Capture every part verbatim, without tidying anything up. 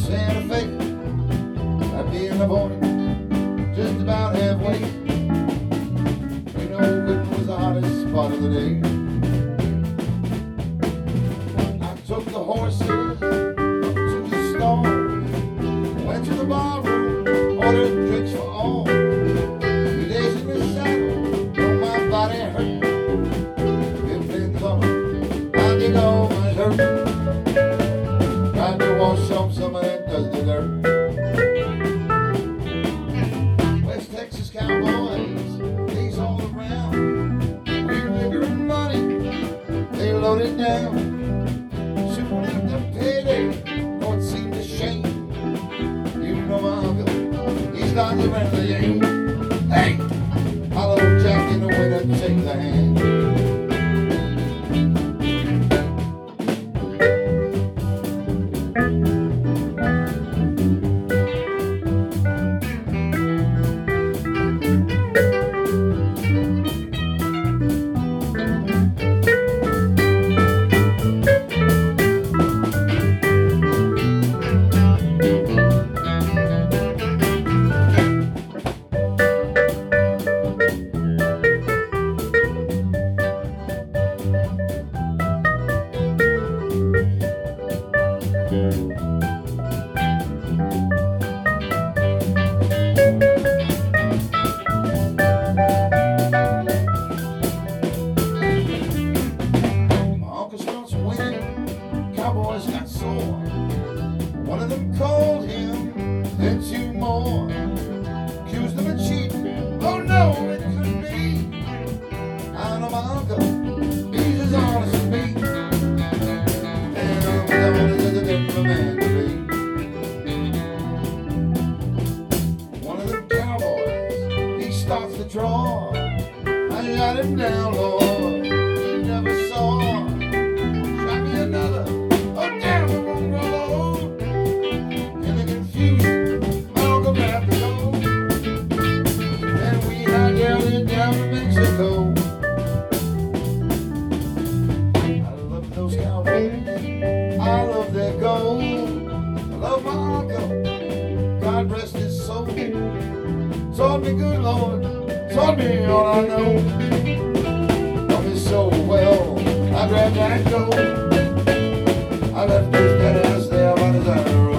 Santa Fe, I'd be in the morning, just about halfway. You know, Whitman was the hottest spot of the day. I took the horses up to the stall, went to the bar room, ordered drinks for all. Three days in the saddle, though my body hurt. It been coming, I dig all my hurt. Tried to wash off some of that dusty dirt. West Texas cowboys, these all around. Weed, liquor, and money, they loaded down. Soon after payday, oh, it seemed a shame. You know my uncle, he's got the rent of the game. Hey, hollow Jack in the winter, take the hand. Cowboys got sore. One of them called him, then two more accused him of cheating. Oh no, it couldn't be. I know my uncle, he's as honest as me. And I'm as honest as a different man to be. One of them cowboys, he starts to draw. I shot him down, Lord, he never saw. Shot me another. Down to Mexico. I love those cowboys, I love their gold. I love my uncle, God rest his soul. Taught me good, Lord, taught me all I know. Taught me so well, I grabbed that gold. I left this dead ass there by the side of the road.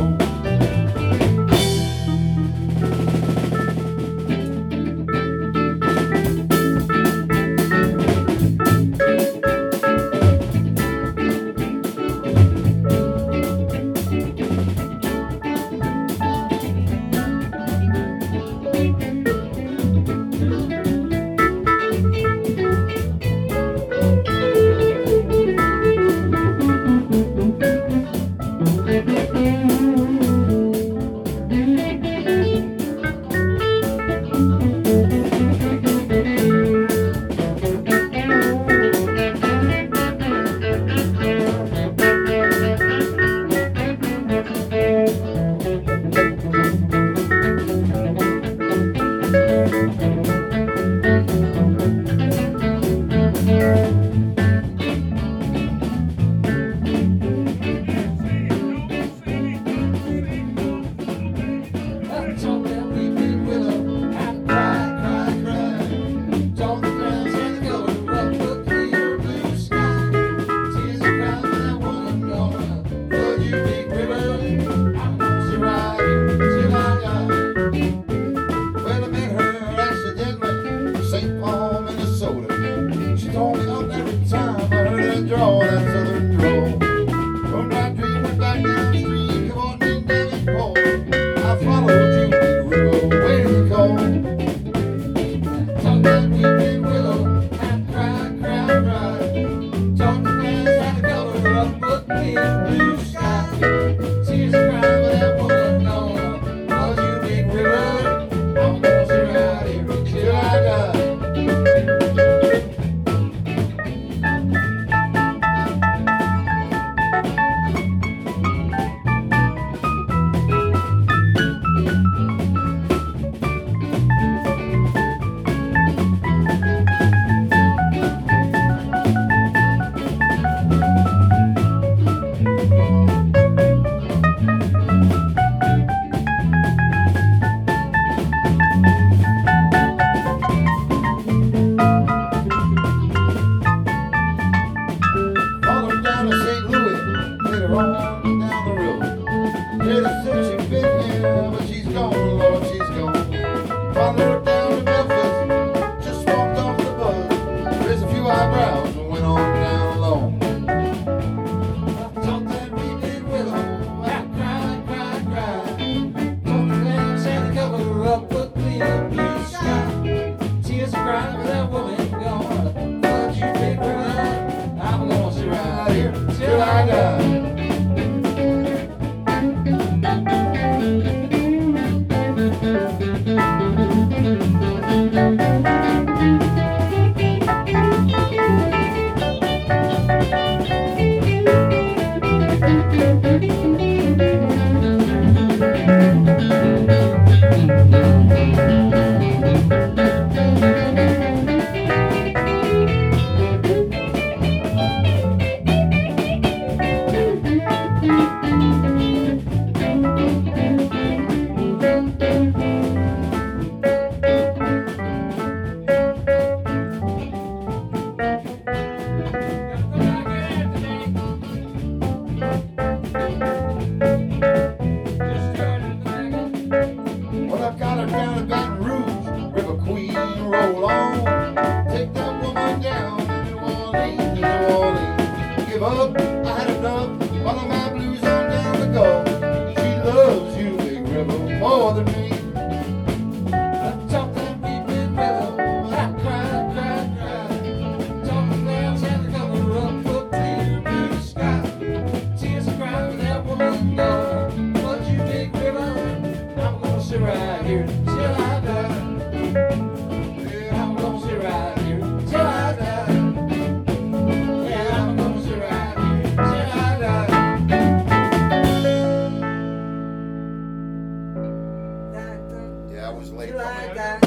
here till I die. Yeah, I'm gonna sit right here till I die. Yeah, I'm gonna sit right here till I die. Yeah, I was late. Till I die.